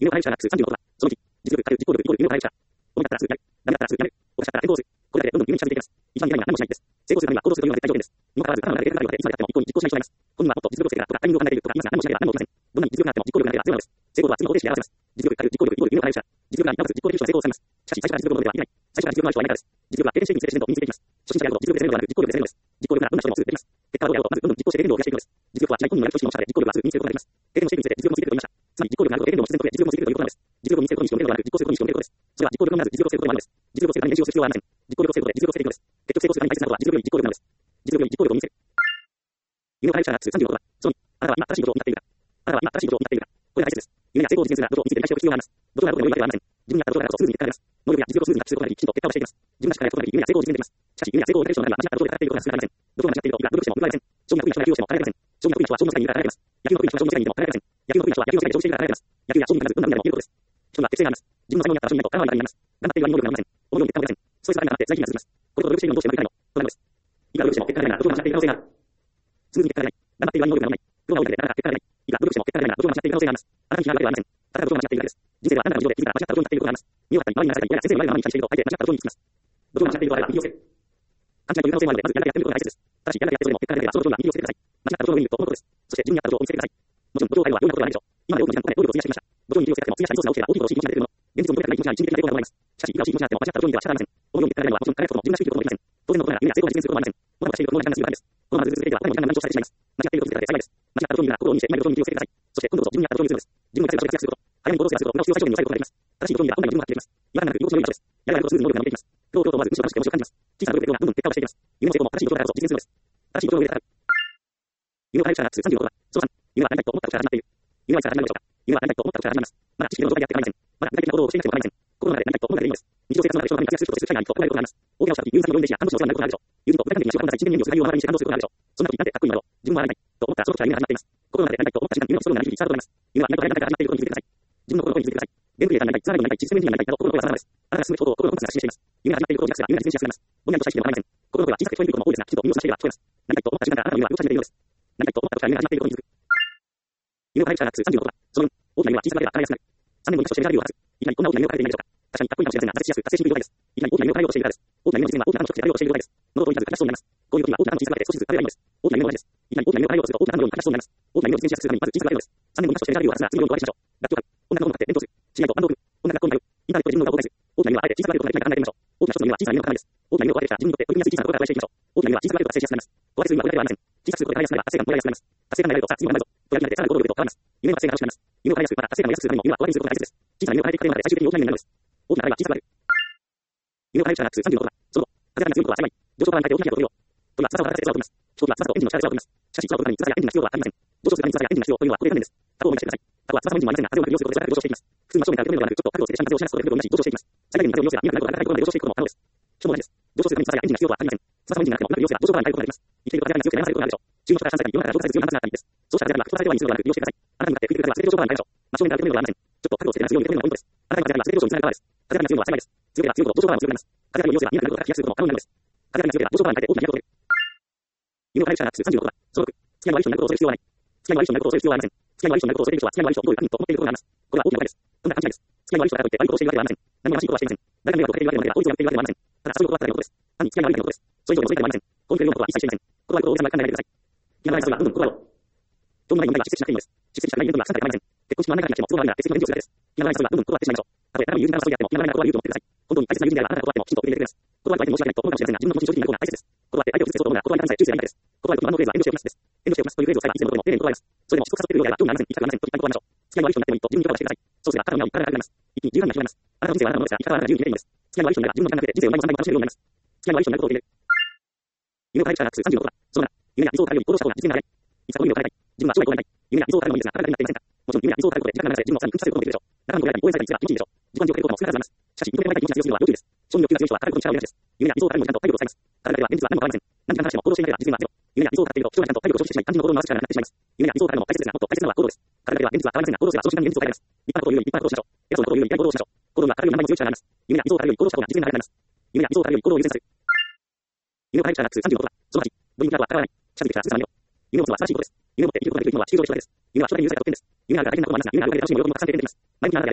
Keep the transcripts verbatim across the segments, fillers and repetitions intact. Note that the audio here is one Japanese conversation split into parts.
有料配偶者が通さんじゅうのことは、その時、実力、価値、実行力イコール有料配偶者。主だったらすぐやる。ダメだったらすぐやる。おかしかったら転倒する。これだけでどんどん有利に近づいていきます。一番嫌いなのは何もしないです。成功するためには行動するというのが絶対条件です。にもかかわらず、他のがデータがあるので、いつまでやっても一向に実行しない人がいます。本人はもっと実力をつけてからとか、タイミングを考えているとか言いますが、何もしないでは何も起きません。どんなに実力があっても実行力がなければゼロなのです。成功とは次の方程式で表せます。実力、価値、実行力イコール有料配偶者。実力がなおかつ実行できる人は成功を収めます。しかし、最初から実力のものではいない。最初から実力のある人はいないからです。実力は経験していくにつれて自然と身についていきます。初心者であると実力でせめるのではなく、実行力でせめるのです。実行力ならどんな人でもすぐできます。結果はどうやろうとまずどんどん実行してレベルを増やしていくのです。実力は違い本人のやるとしても下で実行力はすぐ身につけることができます。経験をしていくにつれて実力もついてくると言いました。つまり実行力があるとレベルの自然と増え実力もついてくるということなのです。実力を身につけることにしろレベルではなく実行することにしろレベルです。それは実行力のみならず実力をつけることもあるのです。実力をつけるために練習をする必要はありません。実行力をつけることで実力をつけていくのです。結局成功するために大切なことは実力より実行力なのです。実力より実行力を身につける。有料配偶者が通さんじゅうのことは、そのあなたは今正しいことを担っているか。あなたは今正しいことを担っているか。これが大切です。夢や成功を実現するが、どうを見つけて対象を必要があります。どちらがどうでも良いわけではありません。自分に合ったことだからこそスムーズに結果が出ます。能力や実力をスムーズに発揮することができ、きちんと結果を出していきます。自分がしっかりやることができ、夢や成功を実現できます。しかし、夢や成功を得る人の中には間違ったことで戦っていることが少なくありません。どこが間違っていると、いくら努力しても報われません。将棋が得意な人は野球をしても叶えられません。将棋が得意な人は将棋の世界にいるから叶えられます。野球の得意な人は将棋の世界にいても叶えられません。野球の得意な人は野球の世界で常識しているから叶えられます。野球や将棋に限らず、どんな分野でも言えることです。人には適性があります。自分の才能に合った場所にいないと叶わないからになります。頑張っている割に能力がありません。このように結果が出ません。ストレスがかかって財金が続きます。これを努力しているのをどうしてやめたいのとなるのです。いくら努力しても結果が出ないならどこが間違っている可能性がある。スムーズに結果が出ない。頑張っている割に能力がない。プロが多いだけでなかなか結果が出ない。いくら努力しても結果が出ないならどこが間違っている可能性があります。あなたに批判がありません。あなたがどこが間違っているかです。人生ではあなたの事情で気づいたら間違ったことになっていることがあります。見よかったり、周りに話したり、や先生の前で何に期待していると、相手間違ったことにつきます。どこが間違っているかは右をつける。勘違いという可能性もあるので、まずやらなきゃやってみることが大切です。ただし、やらなきゃやってそれでも結果が出れば、そのことには右をつけてください。間違ったことの上にいると思うことです。そして自分に合ったことを見つけてください。もちろん、土壌があるのは良いなことではないでしょう。今まで多くの時間とお金、労力を費やしてきました。土壌に右をつけても、次や下にリソースが落ちれば大きいことをしい気持ちが出てくるもの。現実を求めたくない気持ちが一時的な抵抗が生まれます。しかし、いくら欲しい気持ちがあっても間違った土壌にでは仕方ありません。このように結果が出るのはもちろん輝くことも自分らしいということもできません。当然のことながら、夢や成功を実現することもありません。このことがしていることの時間が過ぎるからです。このままず続けていては、他にも時間が何乗されてしまいます。間違っていることを見つけたら幸いです。間違ったことにいるなら心を鬼にして、今のことに気をつけてください。そして、今度こそ自分に合ったことを見つけるのです。自分が活躍すること、早めに行動すること、今を必要最小限に抑えることができます。正しいことにいれば本来の自分が発揮できます。違和感なく居心地の良い場所です。やればやるほどスムーズに能力が伸びていきます。今日今日とまずむしろ楽しくて面白く感じます。小さな努力で今日がどんどん結果をしていきます。夢も成功も正しいことだからこそ実現するのです。正しいことの上で戦う。夢の配偶者が通さんじゅうのことは、そうさん。夢はなりたいと思ったことから始まっている。夢はいつから始まるのでしょうか。夢はなりたいと思ったことから始まります。まだ知識の状態でやっていかないません。まだ具体的な行動をしていなくても構いません。心の中でなりたいと思うだけでいいのです。日常生活の中で人のために活躍することをする機会がありと考えることがあります。大きなお仕事に友人の要因でしや看護師の世話になることがあるでしょう。友人と具体的に仕事を一年にをする内容を学びにして感動することがあるでしょう。そんな時になんてかっこいいのだろう。自分はなりたいと思ったらその時から夢が始まっています。心の中でなりたいと思った瞬間に夢もそのような日々にスタートとなります。夢はなりたいとなりたいから始まっていることに気づいてください。自分の心の声に気づいてください。ゲームクリエイターになりたい、ツアーライブになりたい、システムエンジニアになりたいなど心の声は様々です。あなたが進むことを心のコンパスが示しています。夢が始まっていることを自覚すれば夢が実現しやすくなります。ぼんやりとした意識でも構いません。心の声は小さく聞こえにくいことも多いですが、きちんと耳を澄ましていれば聞こえます。なりたいと思った瞬間からあなたの夢は動き始めているのです。なりたいと思ったことから夢が始まっていることに気づく。夢の配偶者が通さんじゅうのことは、その大きな夢は小さくなれば叶いやすくなる。さんねんごに一つとしてメジャーリーグを果たす。いきなりこんな大きな夢を掲げていないでしょうか。確かにかっこいいかもしれませんが、達成しやすく達成しにくい状態です。いきなり大きな夢を叶えようとしているからです。大きな夢の実現は大きな案の一つであろうとしている状態です。喉を通りず形そうになります。こういう時は大きな案の小さくなって少しずつ彼らいいのです。大きな夢も同じです。いきなり大きな夢を叶えようとすると大きな案のように形そうになります。大きな夢を実現しやすくするためにまず小さくなれるのです。さんねんごに一つとしてメジャーリーグを果たすが次のようにお分けしましょう。学校学女の子に向かって伝統する。知り合いとバンドを組む。女の学校に通う。インターネットで自分の顔を公開する。大きな夢はあえて小さくなることができないか考えてみましょう。大きな一つの夢は小さな夢の塊です。大きな夢を分けてきた自分にとって取り組みやすい小さなことから加えていきましょう。大きな夢は小さくなると達成しやすくなります。小分けするにはこれだけではありません。小さくすることで叶いやすくなれば達成感も得られやすくなります。達成感が得られるとさあ次は何だぞ。とやりながらさらに行動力と変わります。夢の達成が欲しくなります。夢を叶えやすくまた達成感を得やすくするためにも夢は小分けにすることが大切です。小さな夢を変えていく過程まで最終的に大きな夢になるのです。大きな夢は小さくなる。夢の配偶者が通さんじゅうのことは、その後、風が強いことは幸い。上昇パワーに変えて大きなことを取るよ。鳥は翼を立てて翼を飛びます。飛行機は翼とエンジンの力で翼を飛びます。しかし、空を飛ぶために翼やエンジンが必要はありません。上昇するために翼やエンジンが必要というのはここで観念です。タコを思い出してください。タコは翼もエンジンもありませんが、風をうまく利用することで空から上昇していきます。普通の真正面から受け止めるのではなく、ちょっと角をつけて下に風を押し出すことで風を同じ上昇していきます。最大限に風を利用すれば、今から高いところまで上昇していくことも可能です。人も同じです。上昇するために翼やエンジンが必要とはありません。翼もエンジンがなくてもうまく利用すれば上昇パワーに変えることができます。生きていると風が強くて悩まされることがあるでしょう。注目から下の世界に世の中が上昇させる強い反発があったりです。そうした風がなく、飛ばされては水のではなく利用してください。あなたに向かって吹いてくる風は全て上昇パワーに変えましょう。真正面から受け止めるのではありません。ちょっと角をつけて強い受け止めるのがポイントです。あなたに向かって風がなくて風が強いのは幸いです。風が強いのは幸いです。強ければ強いほど上昇パワーも強くなります。風が利用すれば今から高く飛躍することも可能になるのです。風が強ければ上昇パワーに変えて大きな飛躍を取れる。夢の配偶者が通さんじゅうのことは、そのろく、付き合いの悪い人になることを恐れる必要はない。付き合いの悪い人になることを恐れる必要はありません。付き合いの悪い人になることを恐れる人は付き合いの悪い人をどういうかと思っていることがあります。これは大きな誤解です。どんな勘違いです。付き合いの悪い人だからといって悪いことをしているわけではありません。何もらしいことはしていません。誰が迷惑をかけているわけでもなければ法律を破っているわけでもありません。ただそういうことはただのことです。単に付き合いの悪い人のことです。そういうことを除いてはありません。こういうようなことは一切していません。この悪いことを大げさに考えないでください。気がない人はどんどん心を。どんな問題は出席しなくていいのです。出席したくないイベントには参加で構いません。結婚式の案内が来ても都合が悪いなら欠席の返事をするだけです。気がない人はどんどん断ってしまいましょう。たとえ誰も友人からの誘いであっても気がないなことは言うと思ってください。本当に大切な友人であればあなたが断ってもきちんと受け入れてくれます。断る相手に申し訳ないと思うかもしれませんが、自分の気持ちに正直になることが大切です。断って相手を傷つけそうと思うなら断り方さえ注意すればいいだけです。断ることのあのフレーズは遠慮しておきますです。遠慮しておきますというフレーズを使えばいつでもどこでも丁寧に断ります。それでもしつこくさせているようであれば興味がありません。行きたくありません。と一旦断りましょう。付き合いの悪い人になってもいいと自分に言い方をしてください。そうすればあなたの身は体が楽になります。一気に十分に広がります。あなたの人生はあなたのものですが、言い方はあなたの自由にでいいのです。付き合いの悪い人になれば自分の時間なくて人生をうまいこと楽しめるようになります。付き合いの悪い人になることを決める。夢の配偶者が通さんじゅうのことは、そのな、夢や理想を変えるように行動した方が実現が早い。いつか海を変えたい。自分は将来こうなりたい。夢や理想を変えるのもいいですが、体ができていませんか。もちろん夢や理想を変えることで時間が流れて自分をさらに奮起させることもできるでしょう。仲間のごやに応援されたりすら気持ちいいでしょう。自己暗示をかけることも少なからずあります。しかし、認められたい気持ちが強すぎるのは要注意です。承認欲求が強い人は変えることに力を入れがちです。夢や理想を変えるのにちゃんと体力を使います。体だけでは現実は何も変わりません。何時間話しても行動していなければ実現はゼロ。夢や理想を語っていると人がちゃんと体力を消費してしまい、肝心の行動の回す力がなくなってしまいます。夢や理想を語るのも大切ですが、もっと大切なのは行動です。体だけでは現実は変わりませんが、行動すればその瞬間に現実を変えられます。立派なことを言うより立派なことをしましょう。偉そうなことを言うより偉いことをしましょう。行動には語るより何倍も強い力があります。夢や理想を語るより行動した方が実現が早くなります。夢や理想を語るより行動を優先させる。夢の配偶者が通さんじゅうのことは、そのはち、ドリームクラブは戦わない。近づいてきたらすぐさま見ろ。夢を持つのは素晴らしいことです。夢を持って生きることができるのは地球上一人だけです。夢は将来の優勢だけが特権です。夢があるから大変なこともありますが、夢があるだけで楽しみも喜びもたくさん経験できます。前向きなあなたであれば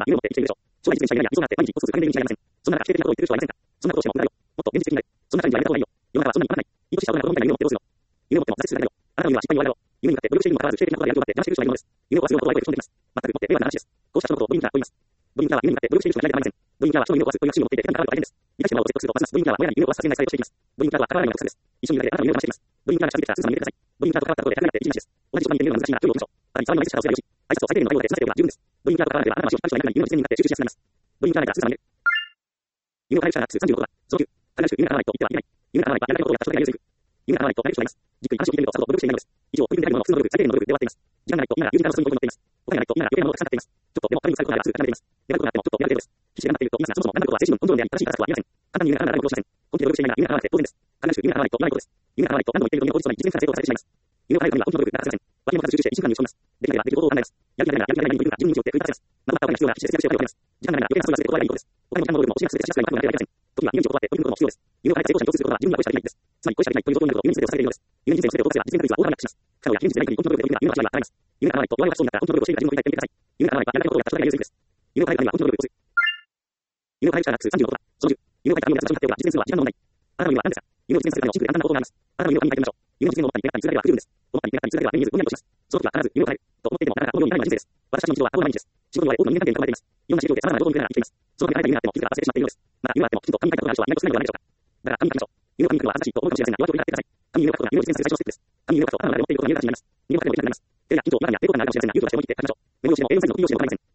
夢を持って生きているでしょう。将来実現者や未曾有なって毎日一歩ずつ完全に道がありません。そんな中、否定的なことを言っている人はいませんか。そんなことをしても無駄よ。もっと現実的になる。もっと現実的になる。世の中はそんなに困らない。いい年した大人が子供みたいな夢を持ってどうするの。夢を持っても挫折するだけだよ。あなたの夢は失敗に終わるだろう。夢に向かって努力しているにもかかわず否定的なことがやるようになって騙している人がいるのです。夢を壊すようなことを相手に潜んでいます。全くもって迷惑な話です。こうした人のことをドリンカーと言います。ドリンカーは夢に向かって努力している人がいないではありません。ドリンカーは人の夢を壊すという悪心を持っていて手に関わると大変です。満たしてもらおうと説得するとますますドリンカーは親に夢を壊す作戦が使いをしていきます。ドリンカーは関わらないのが特策です。一緒にいるだけであなたの夢を騙しています。ドリンカーが近づいてきたらすぐさま逃げてください。ドリンカーと関わったことで高くなっていい話です。同じ時間に夢を難しいな距離を置くでしょう。あなたに騒ぎの相手しかをすればよし。挨拶を最低限の内容で済ませておけば十分です。ドリンカーと関わらなければあなたは話を聞く人がいなくなり夢の実践に向かって集中しやすくなります。ドリンカーがすぐさま逃げる。夢を変える人がさんじゅうろくは、そのきゅう、正しく夢が叶わないと言ってはいけない。夢が叶わないとやらないことをやった人がやりやすい。夢が叶わないとやる人がいます。じっくり話を聞いてみると、さぞ努力していないのです。以上、取り組みたいものの普通の努力、最低限の努力で終わっています。時間がないと今なら友人からの質問に乗っています。お金がないと今なら余計なものがたくさんかかっています。ちょっとでも他に使うことがあればすぐ考えています。やることがあってもちょっとやる程度です。必死で頑張っていると言いますが、そもそも頑張ることは精神のコントロールであり、正しいタスクはありません。簡単に夢が叶わないことをしません。本気で努力していないなら夢が叶わなくて当然です。必ずしも夢が叶わないと言わないことです。夢が叶わないと何度も言っているのに実現から成功させてしまいます。夢を変えるためには本気の努力が欠かせません。脇もかず集中して一週間に打ち込みます。できなければできることを考えます。やる気が出ないならやる気が出ないのにいるが自分に気をつけて奮い立たせます。まとまったお金が必要なら必死で節約しようと思います。時間がないなら余計なストレスで断ればいいことです。お金も時間も労力も資源すべてしやすくなりまくらなければいけません。時には命を断って取り組むことも必要です。夢を変えて成功者に共通することは自分が恋しかできないです。つまり恋しかできないという状況になると夢に全てを捧げているのです。夢に人生を全てを投下すれば実現確率は大幅にアップします。不可能や現実でない国に本気の努力で取り組んだ夢の味わいは変わります。夢が叶わないと弱いはそうになったら本気の努力をしているが自分を振り返ってみてください。夢が叶わないとやらないことをやった人がやりやすいです。夢を変えるためには本気の努力をする。夢を変える人がさんじゅうろくは、そのじゅう、夢を変えた夢を形になっておけば実現するは時間の問題。あなたの夢は何ですか。夢を実現するためのシンプルで簡単な方法があります。あなたの夢を紙に書いてみましょう。夢の実現を思ったり願ったりするだけでは不十分です。思ったり願ったりするだけでは目に見えずぼんやりとします。その時は必ず夢を変えると思っていてもなかなかこのようにならないのは人生です。私たちの日常は過去の毎日です。仕事に追われ多くの人間関係に囲まれています。いろんな仕事で様々な労働を受けながら生きています。その時に変えた夢があっても気づかなかったせてしまっているのです。また夢があってもきちんと紙に書いたことがある人はいないと少ないのではないでしょうか。だから紙に書きましょう。夢を紙に書くのは恥ずかしいと思うかもしれませんが、弱気を言い張ってください。紙に夢を書くことが夢を実現する最初のステップです。紙に夢を書くとあなたの中で持っていることが見える形になります。夢を書くのもできなくなります。手や緊張、中にあっていることがあるかもしれませんが、勇気を出して思い切って書きましょう。メモ用紙でも エーよん サイズのコピー用紙でも構いません。鉛筆ではなく、外に見せてで中身に書きましょう。必ず夢を実現させると、その夢を実現させる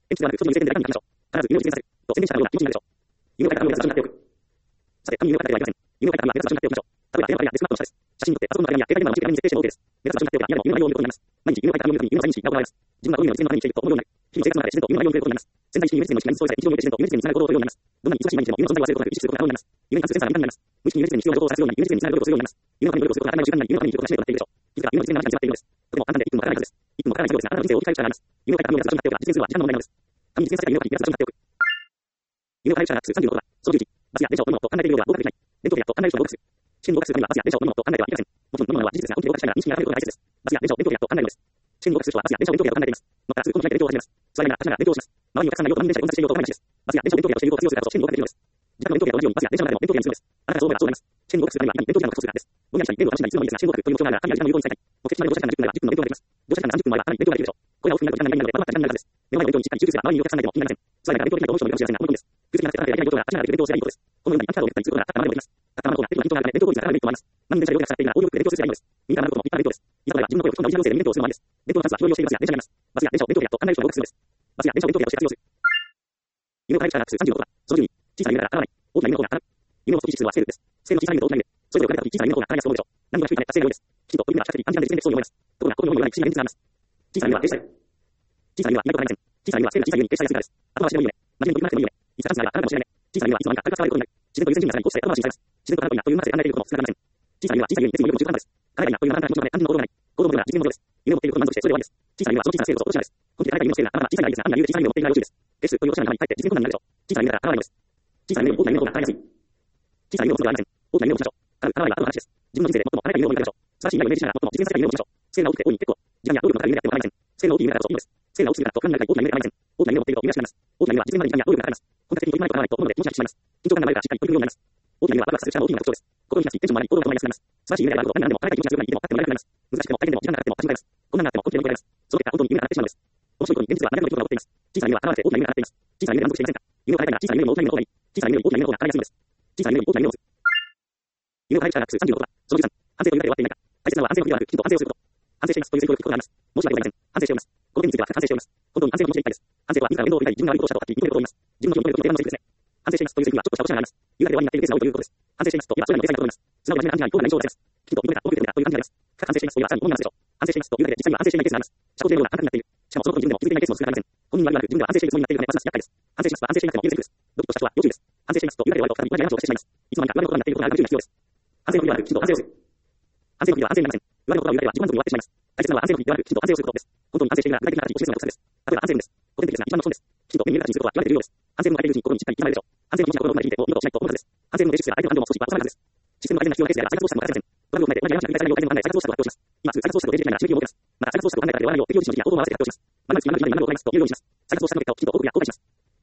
と夢を実現させる。夢を書いた紙は目立つ場所になっておきましょう。夢を書いた紙は目立つ場所になっておきましょう。さて、紙に夢を書いたではありません。夢を書いた紙は目立つ場所になっておきましょう。例えば、電話会議やデスクトップの下です。写真に撮ってパソコンの壁紙や携帯電話の手紙に設定しても OK です。目立つ場所になっておけば夢の内容を見ることになります。毎日夢を書いた紙を見ると夢の毎日が行われます。自分がどういう夢の実践の中に生きていると思うようになる。日々生活の中で自然と夢の内容を見ることになります。潜在意識に夢実践の時間に相違され、日常において自然と夢実践につながる行動を取るようになります。どんなに忙しい毎日でも夢の存在を忘れることなく意識することが可能になります。夢に関するセンサーが敏感になります。無意識に夢実践に必要な情報を探すように夢実践につながる努力をするようになります。夢の中に努力をすることが当たり前の習慣になり、夢のために生きることがしないとなっているでしょう。気づか夢の実践の中に詰まっているのです。とても簡単でいっぷんもかからないはずです。いっぷんもかからない作業ですが、あなたの人生を置き換える力があります。夢を書いた紙を目立つ場所になっておけば実現するのは時間の問題なのです。紙に実現させた夢を書き目立つ場所になっておく。夢を変える力がさんじゅうろくは、そのじゅういち、バスや電車を乗るものと考えているようでは合格できない。伝統的だと考える人が合格する。試験に合格するためにはバスや電車を乗るものと考えてはいけません。もちろん乗るものは事実ですが、本気で合格したいなら認識が高いことが大切です。バスや電車を伝統的だと考えるのです。試験に合格する人はバスや電車を伝統的だと考えています。乗ったらすぐこの機内で勉強を始めます。座りながら立ちながら勉強をします。周りにお客さんがいると満員電車で混雑していると分かります。バスや電車を伝統的だとしていることを活用するからこそ試験に合格できるのです。時間の伝統的と同じようにバスや電車の中でも伝統的な必要です。あなたがそう思えばそうなります。試験に合格するためには今伝統的なことをするからです。ぼんやりしたりゲームを楽しんだりするのもいいですが、試験に合格という目標があるなら紙や時間の有効に使いたい。目的地まで乗車時間がじゅっぷんならじゅっぷんの勉強ができます。乗車時間がさんじゅっぷんもあればかなり勉強ができるでしょう。これらを含めると時間がないのでまとまった時間になるはずです。目の前の勉強にしっかり集中すれば周りにいるお客さんがいても気になりません。座りながら勉強できないと思う人もいるかもしれませんが、この通りです。苦しくなってかなりやりたいことが立ちながら勉強をすればいいことです。このようにアンキャードを打ったりすることなら立ったままでもできます。立ったままの方が勉強が勉強効率が高いメリットもあります。何年電車で両手が使っているならオーディオブックで勉強するといいのです。右から学ぶことも一般勉強です。いざこれは自分の声を聞くのをオリジナル音声で勉強をするのもありです。勉強の数は人によしていますが電車になります。バスや電車を伝統的だと考える人が多くするのです。バスや電車を伝統的だとして活用する。夢を変える力がさんじゅうろくは、そのじゅうに、小さな夢なら叶わない。大きな夢の方が叶う。夢の底基質はスケールです。スケールの小さな夢と大きな夢。それぞれを比べたとき小さな夢の方が叶いやすく思うでしょう。何度か低いため達成が多いです。きちんと取り組んだら比較的短時間で実現できそうに思います。ところがここにもようない不思議な現実があります。小さな夢は停止される。小さな夢は意外と叶いません。小さな夢はスケールの小さい夢に停止されやすいからです。後回しでもいい夢。真面目に取り組まなくてもいい夢。いつかチャンスがあればあなたかもしれない夢。小さな夢はいつの間にか軽く伝わることになる。自然と優先順位がさらに落ちて後回しにされます。自然と叶うことになというまで考えていることも少なくありません。小さな夢は小さい夢に別によりも十分なのです。叶えないなというのはあなたの気持ちのため単純な行動がない。行動の夢は実現のものです。夢を持っていることに満足してそれで終わりです。小さな夢はその小さな精度と落とし穴です。本気で叶えた夢をしているならあなたは小さな夢ですが、あなたは小さい夢を持っていないらしいです。ですという落とし穴の中に入って実現困難になるでしょう。小さな夢だから叶わないのです。小さな夢より大きな夢の方が叶いやすい。小さな夢を持つのではありません。大きな夢を持ちましょう。叶う叶わないは後の話です。自分の人生で最も叶えた夢を見つけましょう。素晴らしい未来をイメージしながら最も実現された夢を持ちましょう。スケールが大きくて大いに結構。時間や労力のかかる夢であっても構いません。スケールが大きい夢だからこそいいのです。スケールが大きすぎるからと不安になりたい大きな夢で構いません。大きな夢を持っていると夢がしまいます。大きな夢は実現までに時間や労力がかかります。本格的に取り組まないと叶わないと思うので気持ちが引き締まります。緊張感がないからしっかり取り組むようになります。大きな夢はワクワクさせる力の大きな特徴です。心に出しテンションもあり行動も止まりやすくなります。素晴らしい夢であること何でも叶えたい気持ちが強くなりでもあってもなれなくなります。難しくても大変でも時間がかかっても立ち向かいます。困難があっても根気で乗り越えられます。その結果本当に夢が叶ってしまうのです。面白いことに現実は何でも記憶が起こっています。小さな夢は叶わなくて大きな夢が叶っています。小さな夢で満足していませんか。夢を変えたいなら小さな夢よりも大きな夢の方がいい。小さな夢より大きな夢の方が叶いやすいのです。小さな夢より大きな夢を持つ。夢を変える力がさんじゅうろくは、そのじゅうさん、反省というだけで終わっていないか。大切なのは安静の時ではなく、きちんと反省をすること。反省していますという選挙を聞くことがあります。申し訳ございません。反省しております。この点については反省しております。本当に反省の気持ちでいっぱいです。反省とは自らの面倒を取りたい自分が悪いことをしたとはっきり認めることを言います。自分の気を認めることを提案のセリフですね。反省していますというセリフはちょっとした落とし穴があります。言うだけで終わりになっているケースが多いということです。反省していますと言えばそれらのデザインが取れます。素直な真面目な感じが一方で印象を出せます。きちんと認めた、覚えていたという感じがあります。反省していますと言えばさらに困難な話でしょう。反省していますと言うだけで実際には反省していないケースがあります。社交性のような感覚になっている。しかもそのことに自分でも気づいていないケースも少なくありません。本人は言わなく自分では反省しているつもりになっているためますます厄介です。反省しますと反省しなくても言えるセリフです。ドキッとした人は要注意です。反省していますと言うだけで終わりと再び同じ話をしてしまいます。いつの間にか言われることになっていることがあるので注意が必要です。反省の時ではなくきちんと反省をする。反省の時は反省になりません。言われることは言うだけでは自己満足に終わってしまいます。大切なのは反省の時ではなくきちんと反省をすることです。本当に反省しているなら具体的な形を示すのがコツです。例えば反省文です。古典的ですが一番の基本です。きちんと目に見える形にすることは言われているようです。反省文を書いているうちに心にしっかり刻まれるでしょう。反省文をこの記事のことをまで聞いても見事しないと思うはずです。反省文のベーシックスが相手の感情も少しは収まるはずです。システムの改善が必要なケースであれば再活動したものが大切です。トラブルを踏まえて同じ話が繰り返されるような概念を考え再活動したと発表します。今すぐ再活動したと定時的な締め切りを設けます。また再活動したと考えたらで終わらないよう適用時の時や行動を合わせて発表します。また次また次また行動を行いますというようにします。再活動したの結果をきちんと報告や公開します。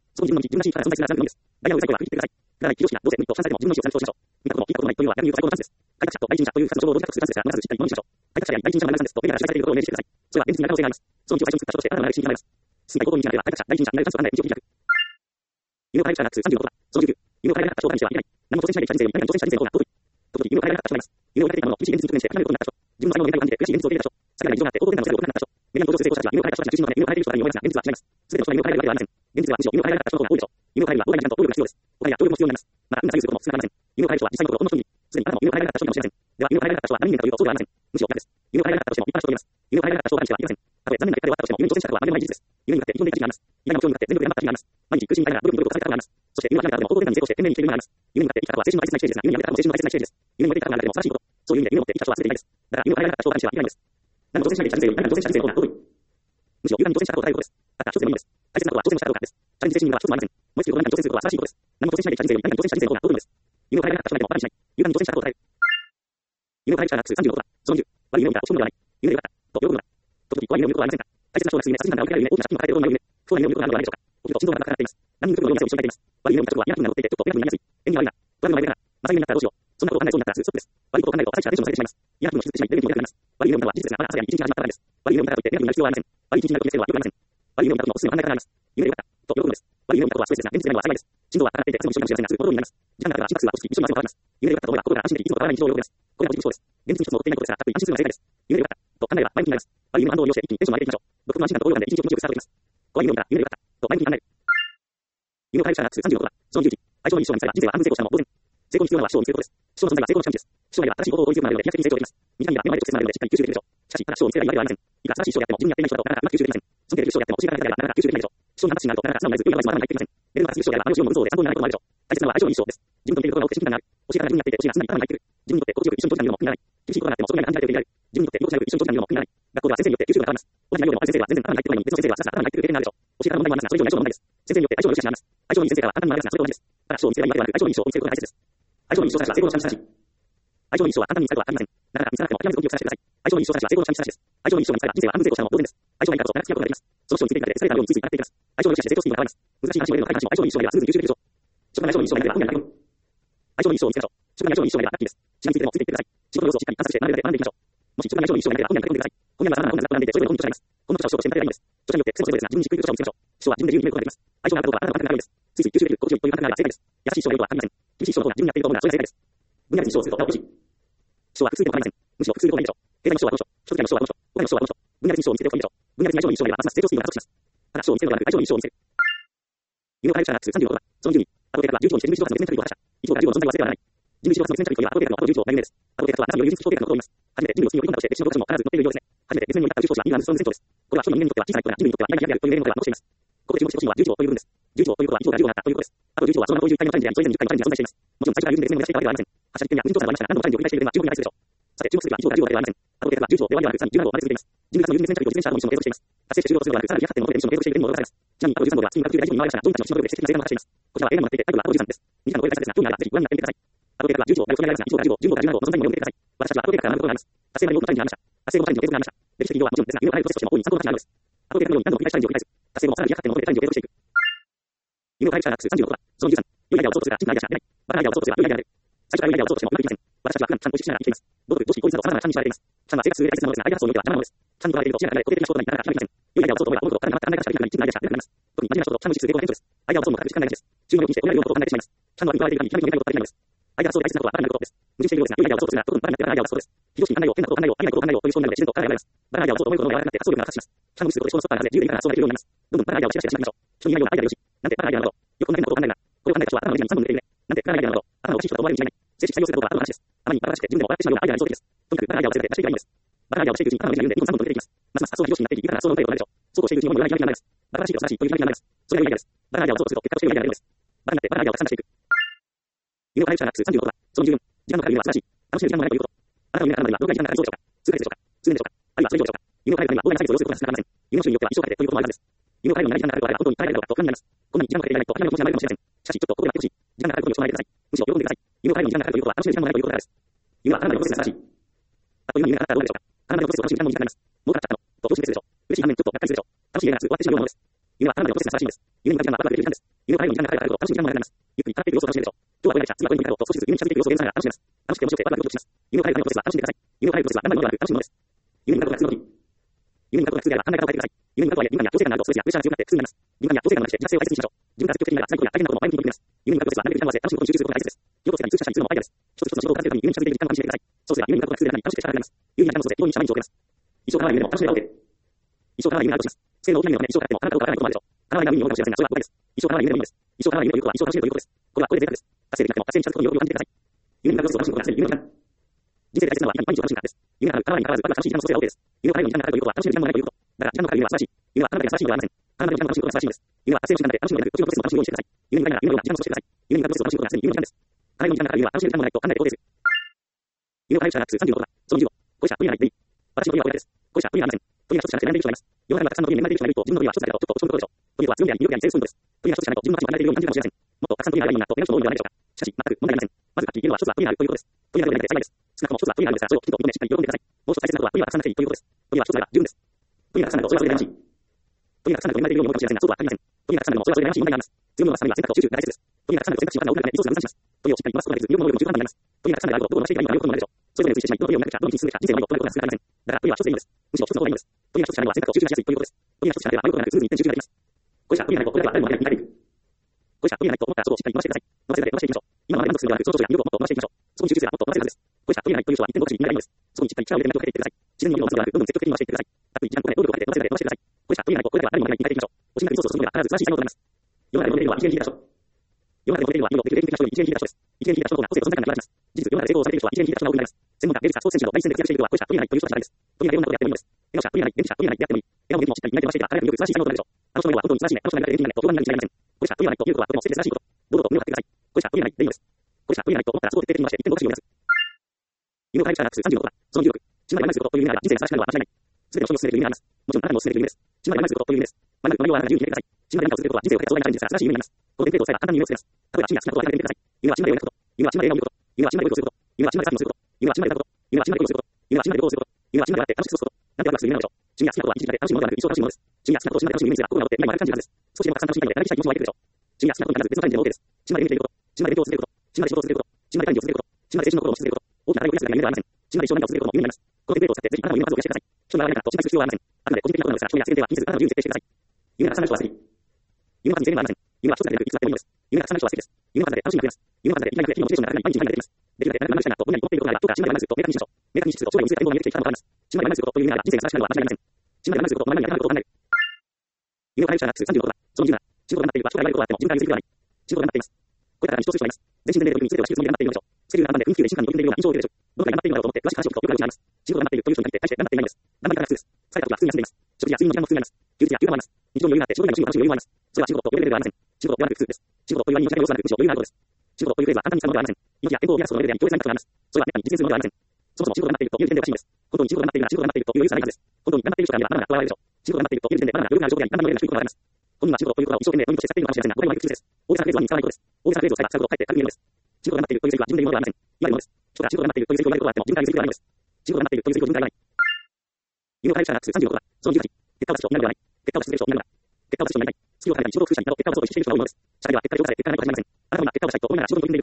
そこに自分の道、自分らしいから存在するなら自分のみです。ダイヤをうざい声は振り切ってください。ただ、非常識や同性、無理と称されても自分の意思を参照しましょう。見たことも聞いたこともないというのは逆に言うと最高のチャンスです。改革者と第一人者というふたつの情報を同時獲得するチャンスですが、まずしっかりものにしましょう。改革者や第一人者がなるチャンスですと、メディアが支配されていることを明示してください。それは現実になる可能性があります。その道を最初に作った人としてあなたのなる歴史になります。進化行動に道があれば、改革者、第一人者になるチャンスを考え、道を切り開く。夢を変える者がさんじゅうろくだ。そのじゅうきゅう。夢を変えられなかった人を誰にしてはいけない。何も挑戦しないできた人生をいかにも挑戦した人生の方が尊い。時々夢を変えられなかった人がいます。夢を変えていたものを厳しい現実に直面して諦めることになった人。自分の才能の限界を感じて悔しい現実を受け入れた人。さらに異常があって、高等点の能力をなかった人。メディアの登場で成功した人は夢を変えた人たちが中心のため夢を変えている人が誰に思いますが、現実は違います。すべての人が夢を変えられるわけではありません。現実はむしろ夢を変えられなかった人の方が多いでしょう。夢を変えるには膨大な時間と労力が必要です。お金や協力も必要になります。また、運が左右することも少なくありません。夢を変える人は実際のところほんの一人。すでにあなたも夢を変えられなかった人かもしれません。では、夢を変えられなかった人は何人いるかというと、そうではありません。むしろ逆です。夢を変えられなかったとしても立派な人がいます。夢を変えられなかった人を誰にしては言いません。たとえ残念な結果で終わったとしても、夢に挑戦したことは何でもない事実です。 向かって基本的価値があります。意外な目標に向かって全力で頑張った価値があります。毎日苦しみながら努力努力を重ねた価値があります。そして夢は諦めなくても行動で何に成功して懸命に生きているのがあります。夢に向かって生きた過去は青春の大切な一ページですが、夢にやめた過去も青春の大切な一ページです。夢に向かっていた過去が流れても素晴らしいこと。そういう意味で夢を持って生きた人は全ていないです。だから夢を変えられなかった人は彼氏はいないです。何も挑戦しないでチャレンジせよ。何も挑戦しないでチャレンジせよ。どういうむしろ勇敢に挑戦した過去を変えることです。だから一つでもいいのです。大切なことは挑戦をしたかどうかです。チャレンジ精神には一つもありません。思いつくこと何かに挑戦することは素晴らしいことです。何も挑戦しないでチャレンジせよ。何も挑戦しないでチャレンジせよ。どういうのです。夢を変えられなかった人でもバカにしない。勇敢に挑戦した過去を変える。夢を変える力がさんじゅうのことは、そのにじゅう、悪い夢を見た、落ち込むのではない。夢でよかった。と喜ぶのだ。時々怖い夢を見ることはありませんか。大切な将来の夢、殺人なんかを受けられる夢、大きな借金を抱えているような夢、不安な夢を見ることはあるのではないでしょうか。起きると心臓が高くなっています。何人来るのような汗を一緒にかいています。悪い夢を見た時は嫌な気分が乗っていて、ちょっと嫌な気分になりやすい。縁起が悪いな。悪いの前だから。また夢になったらどうしよう。そんなことを考えそうになったらストップです。悪いことを考えると朝一からテンションが下がってしまいます。嫌な気分を引きずってしまい、レベルにも低くなります。悪い夢を見たからといってレベルになる必要はありません。悪い夢を見たからといって嫌な気分になる必要はありません。悪い一日になることは良くないことはおすすめの考え方があります。夢でよかった。と喜ぶのです。悪い夢を見たことはストレスですが、現実世界は幸いです。振動は上がっていて、家族も一緒になって幸せになる。このようになります。時間があれば心拍数は落ち着き、一緒に汗も乾きます。夢でよかったと思えば心から安心でき、いつも変わらない日常を喜びます。これがポジティブ思考です。現実に一つも起こっていないことですが、たっぷり安心するのが正解です。夢でよかったと考えれば前向きになります。悪い夢の反動を利用して一気にテンションを上げていきましょう。ろくぶん安心感と高揚感で一日を気持ちよくスタートできます。怖い夢を見たら夢でよかったと前向きに考える。夢を変える力がさんじゅうのことは、そのじゅういち、相性のいい人が見つかれば人生は半分成功したも同然。成功に必要なのは人を見つけることです。人の存在は成功の近道です。人がいれば新しい方法を追いつくまでので飛躍的に成長できます。見た目には目の前で直接なれるのでしっかり吸収できるでしょう。しかし、ただ人を見つければいいわけではありません。いくら新しい人であっても自分にやっていない人だとなかなかうまく吸収できません。その程度いい人であってもお尻から入ればなかなか吸収できないでしょう。人になったしになるとなかなか素直になれず、良いアドバイスも頭に入ってきません。レベルが高すぎる人であればあの人の無双で参考にならないこともあるでしょう。大切なのは相性のいい人です。自分と似ていることが多くて親近感がある。お尻から自分にやっていてお尻が素直に頭に入ってくる。自分にとって心地よく一緒に長時間いるのも苦にならない。厳しいことがあってもそこに感じられている自分にとって心地よく一緒に長時間いるのも苦にならない。学校では先生によって吸収が変わります。同じ内容でもある先生は全然頭に入ってこないのに、別の先生はさすが頭に入ってくる経験があるでしょう。お尻から問題もありますが、それ以上に相性の問題です。先生によって相性の良し悪しがあります。相性のいい先生からは簡単に学べますが、それと同じです。ただ人を見つければいいわけではなく、相性のいい人を見つけることが大切です。相性のいい人たちは成功の近道だし、相性のいい人は簡単に見つかることはありません。なかなか見つからなくても諦めず動きを探してください。相性のいい人たちは成功の近道です。相性のいい人が見つかれば人生は半分成功したのも同然です。相性がいいからこそ長く付き合うことができます。その人についていくだけでストレートなようについていかなくていきます。相性の良しとして成功スピードが変わります。難しい話を入れるのを相性のいい人がいればスムーズに吸収できるでしょう。職場に相性のいい人がいれば運がいいよ。相性のいい人を見つけましょう。職場に相性のいい人がいればラッキーです。仕事についてもついていってください。仕事の様子をしっかり観察して学べるだけ学んでいきましょう。もし職場に相性のいい人がいれば本屋に書き込んでください。本屋はさまざまな本が並んでいてそれぞれの本に著者があります。この著者を紹介して学べばいいんです。著者によって癖もそれぞれですが、自分にしっくりくる著者を見つけましょう。人は自分で自由に見ることができます。相性があるかどうかはあなたの判断があるんです。ついつい吸収できる心地よいという判断があれば正解です。優しい人がいるとは限りません。厳しい人の方が自分にやっていると思うならそれが正解です。分野別に人をするとなお厳しい。人は複数でも構いません。むしろ複数でもないでしょう。経済の人はこの人、所得の人はこの人、お金の人はこの人、分野別に人を見つけておくべきでしょう。分野別に相性のいい人がいればますます成長スピードが加速します。ただ人を見つけるのではなく相性のいい人を見つける。夢を変える力がさんじゅうのことは、そのじゅうに、アドベーターはじゅういち号にして人類史上初の月面着陸を発射。いち号からじゅう号の存在を忘れてはならない。人類史上初の月面着陸といえばアドベーターのアポロじゅういち号の内面です。アドベーターとはあなたの友人付き飛行計画のことを言います。初めて人類を月に乗り込んだとして歴史の教科書も必ず載っているようですね。初めて月面に降り立った宇宙飛行士はニール・アームストロング船長です。これは一人の人間にとっては小さいことが人類にとっては未来にあるという例のことが残しています。ここで注目してほしいのはじゅういち号という部分です。じゅういち号ということはに号からじゅう号になったということです。あとじゅういち号はその名というじゅういっかいのチャレンジであり、それ以前のじゅっかいのチャレンジが存在しています。もちろん最初から有人で月面を目指していたわけではありません。発射実験や無人調査などありましたが、何度もチャレンジを繰り返している点は十分に対するでしょう。さて、注目すべきはに号からじゅう号ではありません。アドベーターはじゅういち号で終わりはなく、さらにじゅうなな号まで続いています。じゅうにがつの有人船着陸を実現した後もミッションを継続しています。達成して終了するのではなく、さらににじゅうはちてんのでミッションを継続している例にも驚かされます。ちなみにアポロじゅうさん号では月に向かって大規模に回りましたが、どうにかミッションの能力で奇跡的な成果を果たしています。こちらは映画にもなっていて、タイトルはアポロじゅうさんです。にじかんの超える大作ですが、興味があればぜひご覧になってみてください。アドベーターはじゅういち号まで予想になりますが、いち号からじゅう号、じゅう号からじゅうなな号の存在にも読んでください。私たちはアドベーターから学ぶことがあります。達成まで多くのチャレンジがありました。達成後のチャレンジを継続がありました。歴史的にはもちろんですが、夢を変えるプロセスとしても大いに参考になるチャレンジがあるのです。アドベーターのように何度も繰り返しチャレンジを繰り返す。達成後もさらにじゅうはちてんの能力でチャレンジを継続していく。夢を変える力がさんじゅうのことは、そのじゅうさん、良いアイデアを想像するが、真のアイデアしか出ない。バカなアイデアを想像すれば良いアイデアが出る。最初から良いアイデアを想像してもうまくいきません。私たちは普段ちゃんと意識しながら生きています。道徳、常識、効率など様々な管理されています。ちゃんは生活する上で大切なものですが、アイデア発想においては邪魔なものです。ちゃんと考えていると、視野が離れ、固定的な思考となり、なかなか諦めきません。良いアイデアを想像と思えば、物事をただ黙って考え方しかできなくなり、一気にアイデアしか出なくなります。特に真面目な人とちゃんと意識する成功が顕著です。アイデアを想像も固く時間が大事です。注意を気にして同じようなことを考えてしまいます。ちゃんとは見加えているが、極めて読めないことができないのです。アイデア発想で大切なことはバカになることです。矛盾しているようですが、良いアイデアを想像するなら、とことんバカになってからアイデアを想像です。非常識に考えよう、変なことを考えよう、ありないことを考えようという思考になるので、自然と考えられます。バカなアイデアを想像と思うことの柔らかくなって発想力が発達します。ちゃんと意識することで思考の外から離れ、自由でいいから発想ができるようになります。どんどんバカなアイデアを散らしてしまいましょう。人にいないようなアイデアよし。なんてバカなアイデアなのよくこんな変なことを考えるな。これを考えた人は頭の上にさんぼん抜けているね。なんてバカなアイデアなの頭のおかしい人だと思われるに違いない。正式採用するかどうかは後の話です。あまりにバカらしくて自分でも笑ってしまうようなアイデアが理想的です。とにかくバカなアイデアを忘れて出していけばいいのです。バカなアイデアをしていくうちに頭の上にあるんで、どんどんさんぼん抜けていきます。ますます発想が非常識になっていき、いかがな発想の例となるでしょう。そうこうしていくうちに思いようなひらめきになります。バカらしいと素晴らしいというひらめきになります。それが良いアイデアです。バカなアイデアを想像すると結果として良いアイデアが出るのです。バカになってバカなアイデアを拡散していく。夢を変える力がさんじゅうのことは、そのじゅうよん、時間のかかる夢は素晴らしい。楽しめる時間もないということ。あなたの夢が叶うまでにはどれくらい時間がかかりそうでしょうか。数ヶ月でしょうか。数年でしょうか。あるいはそれ以上でしょうか。夢を変えるためにはどれぐらいの歳月を要することが少なくありません。夢の種類によっては一生かけてということもあるはずです。夢を変えるのに長い時間がかかることは本当に大変だろうかと不安になります。こんなに時間をかけていないと諦めるかもしれないかもしれません。しかしちょっと心がけてほしい。時間がかかることに備えてください。むしろ喜んでください。夢を変えるのに時間がかかるということは楽しめる時間もないということです。夢は体のプロセスが素晴らしい。あっという間に夢が叶ったらどうでしょうか。体のプロセスを楽しむ時間も短くなります。もうかかっちゃったのとどうしてでするでしょう。嬉しい反面ちょっとがっかりするでしょう。楽しい夢が夏終わってしまうようなものです。夢は体のプロセスが素晴らしいのです。夢に向かう時間はワクワクできる時間です。夢を変えるのに時間がかかるからと楽しむ時間も長くなります。ゆっくり語っている様子を楽しめるでしょう。今日はこれが来た。次はこれに向かうと少しずつ夢に近づいていく様子を現実ながら楽しめます。楽しくて面白くてワクワクします。夢を変えるためのプロセスは楽しんでください。夢を変えるプロセスは何なのではなく楽しむものです。夢に向かうことが普通の時。夢に向かうことが普通であれば考え方を変えてください。夢に向かうとはいえ、敏感や強制感があるとストレスやプレッシャーが強くなって苦痛になります。敏感や強制感がして自発性を大切にしましょう。自分から積極的になれば辛いことや大変なことも前向きに取り組みます。夢に向かうプロセスはなるべく時間を合わせ楽しむことに集中することが大切です。気をつけたり通過したりするのもアイデアです。一つ一つの仕事を片付けるために夢に近づいている時間を楽しんでください。そうすれば夢に向かうことが普通であり楽しくて力が出ます。有意義な時間を過ごせ、非常に社員を受けます。一生叶わない夢でも楽しめば OK。一生叶わない夢があるとします。性能大きな夢のため一生かかっても叶うかどうかわからないこともあるでしょう。叶わない夢に思うかもしれませんが、それは誤解です。一生叶わない夢でもいいです。一生叶わない夢ということは一生楽しめるということです。これはこれで贅沢です。達成できなくても達成に近づくことに喜びを感じてください。夢に向かうプロセスを楽しむことが常に夢の時間。人生で大切なのは今毎日を楽しむからです。夢が叶う叶わないに関わらず、まずは楽しい時間を過ごせば OK です。夢を変えるのに時間がかかるということは楽しめる時間もないということ。だから時間のかかる夢は素晴らしい。夢はあなたが素晴らしいのではありません。 あなたの時間の楽しいことが素晴らしいのです。夢は達成の瞬間で楽しむのでなく、途中のプロセスを楽しむようにしてください。夢に向かいながら夢のような時間を過ごしてください。夢に向かうプロセスを楽しむことがすでに夢の時間です。彼の時間から夢は楽しむ時間もないと考えることです。夢を回収したらさんじゅうごとは、そのにじゅうご、恋者、無理がないでいい。私の恋は親です。恋者、無理がありません。恋が一つしか悩んでいる人がいます。世の中にはたくさんの恋に悩んでいる人がいると、自分の恋は一つだけだとちょっと落ち込むことでしょう。恋とは強みであり、魅力であり、セールスポイントです。恋が一つしかないと自分の価値を考えているように感じるかもしれません。もっとたくさん恋があればいいなと願う人も多いのではないでしょうか。しかし、全く問題ありません。まずはっきり言えるのは一つは恋があるということです。恋があるだけで幸いです。少なくとも一つは恋があるのですが、それをきちんと認め、しっかり喜んでください。もう一つ大切なことは恋はたくさんなくていいということです。恋は一つあれば十分です。恋がたくさんなるとそれはそれで悩ましい。恋がたくさんなると言われているように思うかもしれませんが、そうとは限りません。恋がたくさんなるのもそれはそれで悩ましい問題があります。強みの伸ばすためには選択を集中が大切です。恋がたくさんなると選択肢の数が多くなるためリソースが分散します。恋をしっかり伸ばすことができず、魅力も能力も中途半端になります。恋がたくさんなるとどこの教えがいいのかよくわからないでしょう。それぞれについてしまい、どの恋をなくちゃ、どの道に進めるか、人生の迷いを捉えることが少なくありません。だから恋は一つでいいのです。むしろ一つの方がいいのです。恋が一つしかないのは選択を集中しやすいということです。恋が一つしかないでは迷うことなくスムーズに一点集中ができます。恋者、恋がないとこれだけは誰も負けないと言いたい。恋者、恋がないと思ったらそこをしっかり伸ばしてください。伸ばせるだけ伸ばしていきましょう。今まで満足するのではなく、その長所や魅力をもっと伸ばしていきましょう。そこに集中すればもっと伸ばせるはずです。恋者、恋がないという人は一点ボクシングになりのです。そこにしっかり力を入れて面とをかけていってください。自然に伸ばすのではなく、どんどん積極的に伸ばしていってください。たっぷり時間と労力をかけて伸ばせるだけ伸ばしてください。恋者、恋がないとこれだけは誰も負けないと言いたいといきましょう。惜しみなくリソースを注ぐのが必ず素晴らしい才能となります。世の中で求めているのは一元的な人。世の中で求めているのは魅力的で的な人より一元的な人です。一元的な人の方が個性と存在感が現れます。事実、世の中で成功をされている人は一元的な人が多くなります。専門家、芸術家、スポーツ選手など第一線で活躍している人は恋者、恋がないという人たちです。恋がいろんなことをやってもいいのです。笑顔者、恋がない、電気者、恋がないでやってもいい。笑顔も元気もしっかりみんなで伸ばしていけば、輝く魅力、素晴らしい才能となるでしょう。あの人の目は本当に素晴らしいね。あの人の目が元気になれと評判になるに違いません。恋者、恋がないということはとても素敵で素晴らしいこと。堂々と胸を張ってください。恋者、恋がないでいいのです。恋者、恋がないと思ったらそこを徹底的に伸ばして一点ボクシングを目指す。夢を回復したらさんじゅうごとは、そのにじゅうろく。死ぬまで前にすることという夢なら人生が素晴らしくなるのは間違いない。すべての人の進める夢があります。もちろんあなたも進める夢です。死ぬまで前にすることという夢です。前に迷わないように決めてください。死ぬまで何かをすることは人生をかけた壮大なチャレンジですが素晴らしい夢になります。このテンプレートを使えば簡単に夢を作れます。例えば趣味や好きなことを挙げてみてください。夢は死ぬまで読むこと。夢は死ぬまで映画を見ること。夢は死ぬまでゴルフをすること。夢は死ぬまでサーフィンをすること。夢は死ぬまで歌うこと。夢は死ぬまで恋をすること。夢は死ぬまで旅行をすること。夢は死ぬまで会って楽しく過ごすこと。なんてワクワクする夢なのでしょう。趣味や好きなことは一時だけ楽しむものではなく一生楽しむものです。趣味や好きなことを死ぬまで楽しむ夢にすれば心が折って未来も明るく感じるはずです。少しでもたくさん楽しみたいので働きたい気持ちも湧いてくるでしょう。趣味や好きなことに必ず別のチャレンジでも OK です。死ぬまで夢を見ていること。死ぬまで勉強を続けること。死ぬまで仕事を続けること。死ぬまで会議を続けること。死ぬまで青春の心を続けること。大きな課題を増やすだけが夢ではありません。死ぬまで一生何かを続けることも夢になります。このテンプレートを使ってぜひあなたの夢の数を増やしてください。人が悪いからと心配する必要はありません。あくまで個人的なことなのですが、人や世間では気にせずあなたの夢に設定してください。夢がたくさんある人は素敵。夢の数に制限はありません。夢は一つだけでなくいつだってもいいのです。夢がたくさんある人は素敵です。夢の数だけ楽しみが増えます。夢の数だけ生きがいで日々のモチベーションが上がり毎日何ができます。できるだけ長くなるしたいなとぼんやり思っていることがあればどうか死ぬまで我慢すると明確にしましょう。明確にしつつ将来を見据えた行動が見えてきたのがわかります。死ぬまで我慢することという夢なら人生が素晴らしくなるのは間違いありません。死ぬまで我慢することと学びに当たることを考える。夢を回復したらさんじゅうごとは、そのにじゅうなな。仕事が待っているは将来悪いことがあっても自分から譲る気はない。仕事が待っています。これからに一つ人がいます。全身全霊で取り組み全てをしきるつもりで頑張っているのでしょう。スケジュールが半端で雰囲気で進化に取り組んでいるような印象を受けるでしょう。どのくらい頑張っているのだろうと思って詳しく話を聞くとよくあるうちがあります。仕事が待っているという人に対して大して頑張っていないのです。頑張り方が普通です。疲れた時は普通に休んでいます。食事や睡眠の時間も普通になります。休日や休暇もあります。日常に余裕があって仕事以外の趣味を楽しむ余裕もあります。それは仕事と言われるレベルではありません。仕事と言われる普通です。仕事という割に持ち上げる要素がなくむしろ余裕があることです。仕事というフレーズは簡単に使うものではありません。命や健康を乱すことのレベルであり強烈なインパクトがあります。それはめったに実現するものではありません。そもそも仕事が待っているという時点でおかしいのです。本当に仕事が待っているなら仕事が待っているという余裕さないはずです。本当に頑張っている人が見ればまだまだ加われるでしょう。仕事が待っているという時点でまだまだ余裕がある状況であり、だんだん余裕が低いことがあります。本人は仕事ということを一生懸命ポイントとして使っているのかもしれませんが、他にも割と普通です。大げさなフレーズは使わないことです。大げさなフレーズを使えば使うほどかえって軽く見えるのです。仕事が待っているというセリフは自分で言うものではありません。言われるものです。人が仕事が待っているというセリフを言われることがあっても自分から言うセリフではないのです。仕事が待っているというセリフを自分から言わない。夢を回復したらさんじゅうごとは、そのにじゅうはち。結果を出す人になるではない。結果を出す人になるではない。結果を出す人になりたい。スキルを高めたり仕事を工夫したりなど結果を出そうと意識している人が多いのです。社会では結果で評価され結果がないことはありません。あなたも今結果を出したいと思いながら仕事に取り組んでいることでしょう。生活中の職場であればなおさらです。もちろん結果を出すのは良いのですが、ここに結果を出すはいいのですが、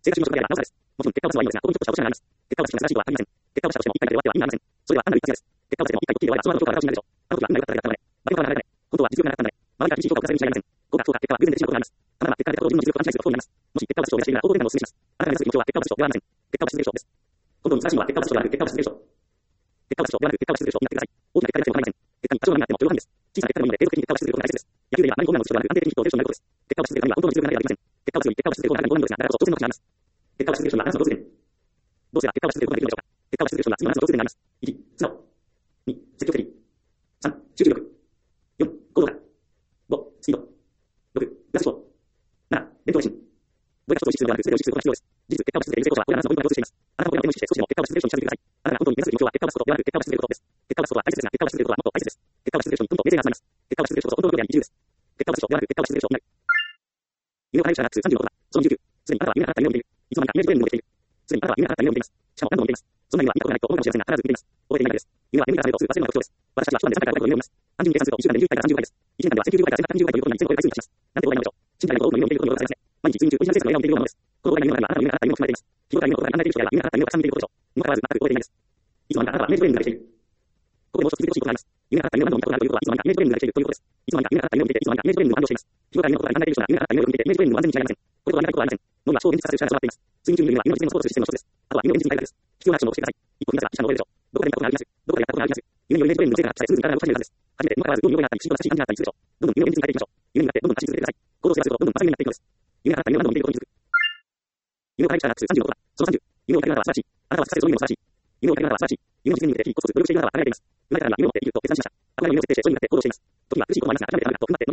結果を出した私にはありません。結果を出したとしても一回だけで終わっては意味がありません。それでは単なる一時です。結果を出しても一回ドッキリで終わればその後の評価が楽しみになるでしょう。あの時は運が良かっただけだったので、バカが流れたので、本当は実力がなかったので、周りから厳しい評価を下せるに違いありません。合格、不合格、結果は偶然的なことがあります。あなたは結果であることを自分の実力を勘違いすることになります。もし結果を出す人を目指しているなら行動でもお勧めします。あなたが目指す目標は結果を出す人ではありません。結果を出す人でしょうです。本当に難しいのは結果を出す人ではなく結果を出す人でしょう。結果を出す人ではなく結果を出す人でしょうになってください。大きな結果でなくても構いません。結果に多少の波があっても十分です。小さな結果でもいいので継続的に結果を出すことが大切です。野球では何もなることではなく安定的にヒットを出る人になることです。結果を出すためには本当の実力がないとできません。結果を出すより結果を出すことが中にごなるのですが、だからこそ当然のことになります。結果を出す人はあなたのどうするどうすれば結果を出すことができるのでしょうか。結果を出す人は次のあなたのどうするになります。いち、素直。に、積極的。さん、集中力。よん、行動力。ご、スピード。ろく、プラス思考。なな、伝統意識。どれか一つを意識するのではなく、全てを意識することが必要です。事実、結果を出すで成功者はこれらのあなたのポイントを共通しています。あなたのポイントを意識して少しでも結果を出すで人に近づいてください。あなたが本当に目指す目標は結果を出すことではなく結果を出すことです。結果を出すことは大切ですが、結果を出すことはもっと大切です。結果を出す人にどんどん冷静が集まります。結果を出す人こそ本当の力であり一流です。結果を出す人ではなく結果を出す人になる。夢を回復したらさんじゅうごとは、そのにじゅうきゅう。すでにあなたは夢が叶った夢を見ている。いつの間にかイメージトレーニングをできている。すでにあなたは夢が叶った夢を見ています。しかも何度も見ています。そんな夢は見たことないと思うかもしれませんが、必ず見ています。覚えていないです。夢は眠りから覚めると数パーセントの特徴です。私は一晩でさんかいからごかいの夢を見ます。単純に計算するといっしゅうかんでにじゅっかいからさんじゅうかいです。いちねん間ではせんきゅうじゅっかいからせんひゃくにじゅうかいということにせんごかい数に達します。なんてことないのでしょう。信じられないほど多くの夢を見ていることに驚かされますね。毎日睡眠中、おじさん先生の映画を見ているようなものです。この大な夢の中にはあなたの夢があなたの夢を含まれています。日頃から夢のことが考えている人や夢があなたの夢をたくさん見ていることでしょう。にもかかわらず全く覚えていないです。いつの間にかあなたはイメージトレーニングができている。ここでもう一つ続いてほしいことがあります。夢があなたの夢を何度も見たことがあるということは、いつの間にかイメージトレーニングができているということです。いつの間にか夢があなたの夢を見ていて、いつの間にかイメージトレーニングの安定をしています。日頃から夢のことが考えている人や夢があなたの夢を見ていて、イメージトレーニングの安全に違いありません。これとは何かことはありません。脳が超現実化する力を育っています。睡眠中の夢は夢の実現をサポートするシステムの一つです。あとは夢の現実に変えるだけです。必要なアクションをしてください。一歩踏み出せば記者の覚えるでしょう。どこで見たことがあります。どこでやったことがあります。夢によるイメージトレーニングの成果が期待するに体が動かせるはずです。初めてもかかわらずどう見覚えがあったり、不思議と優しい感じがあったりするでしょう。どんどん夢を現実に変えていきましょう。夢になってどんどん走り続けてください。行動すればするとどんどん正夢になっていくのです。夢があった夢を何度も見ていることに気づく。夢を回復したらさんじゅうごとは、そのさんじゅう。夢を見たあなたは素晴らしい。あなたはさせるその夢も素晴らしい。夢を見たあなたは素晴らしい。夢の実現に向けて日々コツコツ努力しているあなたは輝いています。生まれたから夢を持って生きると決断しました。あなたが夢を持っていてそれに向かって行動しています。時には苦しいこともありますが、諦めてあなたと踏ん張って乗り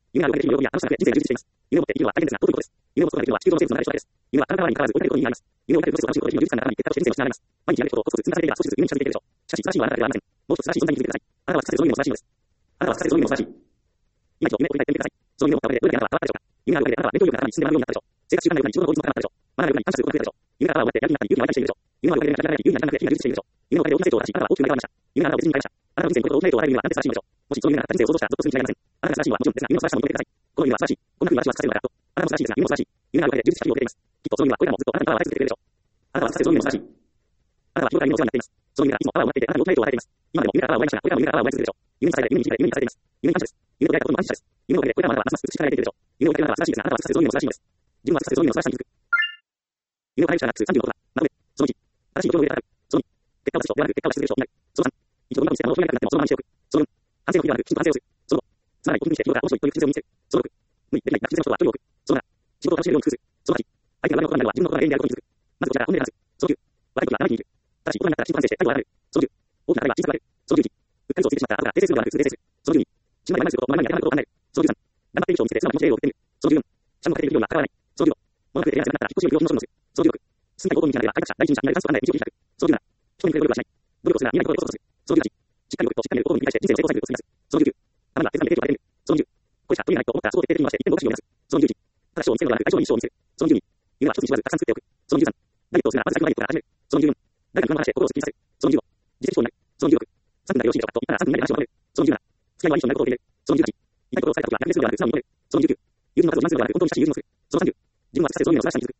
夢があるお金で企業や楽しく人生を充実しています。夢を持って生きるのは大変ですが、とてもことです。夢を持つことができるのは地球上の生物の中で一つだけです。夢は体側に関わらず、置いてあることに意味があります。夢を抱くプロセスを楽しむことで技術感が中に結果として人生を失われます。毎日やることをコツコツ積み重ねていれば少しずつ夢に近づいていくでしょう。しかし、正しいのはあなたではありません。もう一つ正しい存在に気づいてください。あなたは少しその夢も素晴らしいのです。あなたは少しその夢も素晴らしい。今一度夢を追いかけてみてください。その夢を追った上でどれだけあなたは変わったでしょうか。夢があるおかげであなたは勉強力が高まり進んで学ぶようになったでしょう。生活習慣のように自分の効率も高まったでしょう。学ぶように感謝することが増えたでしょう。夢があなたを持ってやる気になったり勇気を湧いたりしているでしょう。夢があるおかげで目が開いたり有利な時間が増えて気が充実しているでしょう。夢のおかげで大きな成長を果たし、あなたは大きく生まれ変わりました。夢があなたを別人に変えました。あなたの人生にこれほど大きな影響を与える夢はなんて素晴らしいのでしょう。もしその夢があなた人生を想像したらゾッとするに違いありません。あなたが素晴らしいのはもちろんですが、夢の素晴らしさも認めてください。この夢は素晴らしい。こんな風に私はさせるのだと。あなたも素晴らしいですが、夢も素晴らしい。夢があるおかげで充実した日々を送っています。きっとその夢はこれからもずっとあなたにパワーを与え続けてくれるでしょう。あなたはさせその夢も素晴らしい。あなたは日頃から夢のお世話になっています。その夢がいつもパワーをもらっていて、あなたに大きな影響を与えています。今でも夢がパワーを奪いましたが、これからも夢がパワーを奪い続けるでしょう。夢に支えられ、夢に導かれ、夢に導かれています。夢に感謝です。夢と出会えたことにも感謝です。夢のおかげでこれからもあなたはますます美しく輝いているでしょう。夢を追いかけるあなたは素晴らしいですが、あなたはさせその夢も素晴らしいのです。自分はさせその夢の素晴らしさに気づく。夢を変えるしかなくさんじゅうのことだ。なので、そのいち、正しい目標の上で高く。そのに、結果を出す人ではなく結果をし続ける人になる。そのさん、一度どんなことにしてもそのやり方になってもそのままにしておく。そのよん、反省の時ではなくきちんと反省をする。そのご、つまらないことにして日頃から面白いという人生を見せる。そのろく、無理できないな不自然な人は距離を置く。そのなな、仕事を楽しめるように工夫する。そのはち、相手が悪いことになるのは自分のことが原因であることに気づく。まずこちらから本音で話す。そのきゅう、悪いことは生意気に言う。ただし、大人になったらきちんと反省して態度を改める。そのじゅう、大きな壁は小さくなる。そのじゅういち、うっかりとついてしまった後から訂正するのではなく訂正する。そのじゅうに、死ぬまで前にすること、前に当てはまることを考える。そのじゅうさん、頑張っている人を見せて素直に気持ちでエールを送ってみる。そのじゅうよん、シャンをかけているような関わらない。そのじゅうご、物が増えてやらなくなったら引っ越しを病気の処分をする。そのじゅうろく、進みたい行動に導かれば開拓者、第一人者になるチャンスと考え道を切り開く。そのじゅうなな、人に比べる努力はしない。努力をするなら見ないことを想像する。そのじゅうはち、しっかり動くとしっかりやることに繰り返して人生の成功サイクルを積み出す。そのじゅうきゅう、たまには決断で定期を上げてみる。そのじゅう、これしか取りがないと思ったらそこを徹底的に回して一点の目標を目指す。そのじゅういち、ただしを見せるのではなく対象に一生を見せる。そのじゅうに、夢は一つに縛らずたくさん作っておく。そのじゅうさん、ダイエットをするならまず先のダイエットから始める。そのじゅうよん、誰かに不満を話して心をすっきりさせる。そのじゅうご、自責思考になる。そのじゅうろく、さんぷんだけよろしいでしょうかと言ったらさんぷん以内で話をまとめる。そのじゅうなな、付き合いはいい人になることを入れる。そのじゅうはち、痛いことをされた時は逆にするのではなく素直に認める。そのじゅうきゅう、友人の数を持つのではなく本当に親しい友人をする。そのさんじゅう、自分はさせその夢の素晴らしさに気づく。